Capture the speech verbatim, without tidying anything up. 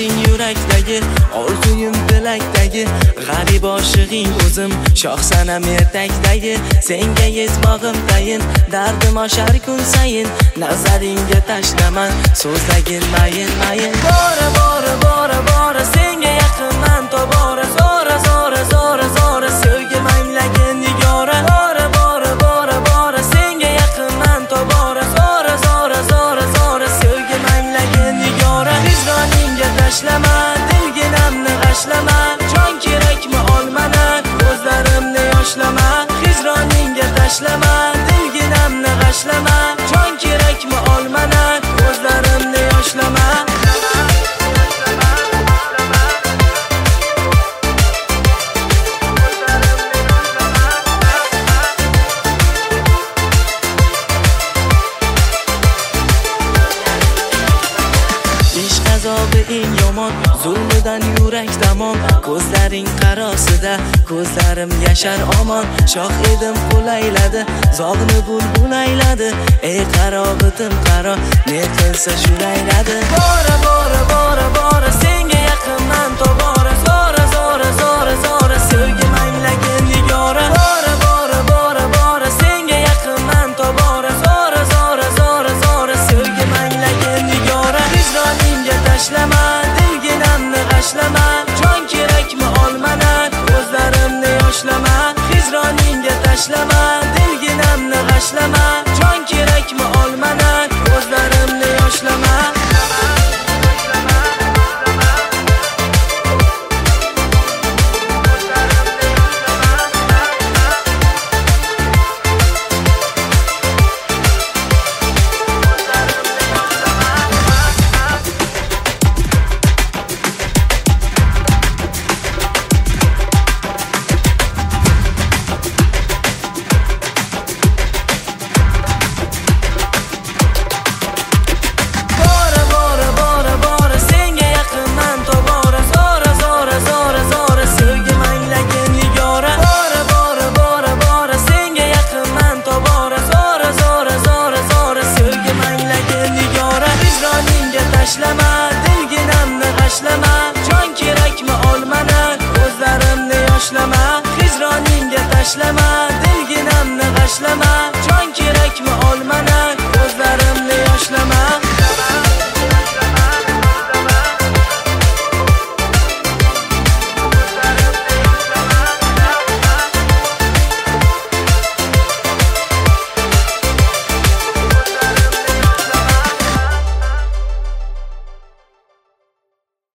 naqshing yurakdagi, orzuyim tilakdagi, g'arib oshiqing o'zim, shoh sanam ertakdagi. Senga yetmog'im tayin, dardim oshar kun sayin, nazaringga tashlaman so'zlagin mayin mayin. Bora bora bora bora senga yaqinman tobora, zora zora zora zora sevgi manglagin nigora. Bora bora bora bora senga yaqinman tobora, zora zora zora zora sevgi manglagin nigora. Hijroningga tashlama, dilginamni g'ashlama, jon kerakmi olmana, ko'zlarimni yoshlama. Hijroningga tashlama, dilginamni g'ashlama, jon kerakmi olmana, ko'zlarimni yoshlama. Azobi eng yomon, zulmidan yurak tamom. Ko'zlaring qarosida, ko'zlarim yashar omon. Shoh edim qulayladi, zog'ni bulbul ayladi. Ey qaro bitim qaro, ne qilsa shulayladi. Bora bora bora bora senga yaqinman tobora, zora zora zora zora sevgi manglagin nigora. Bora bora bora bora senga yaqinman tobora, zora zora zora zora sevgi manglagin nigora. Hijroningga tashlama, dilginamni g'ashlama, jon kerakmi olmana, ko'zlarimni yoshlama. Hijroningga tashlama, dilginamni g'ashlama, jon kerakmi olmana, ko'zlarimni yoshlama. Tashlama, dilginamni g'ashlama, jon kerakmi olmana, ko'zlarimni yoshlama. Hijroningga tashlama, dilginamni g'ashlama,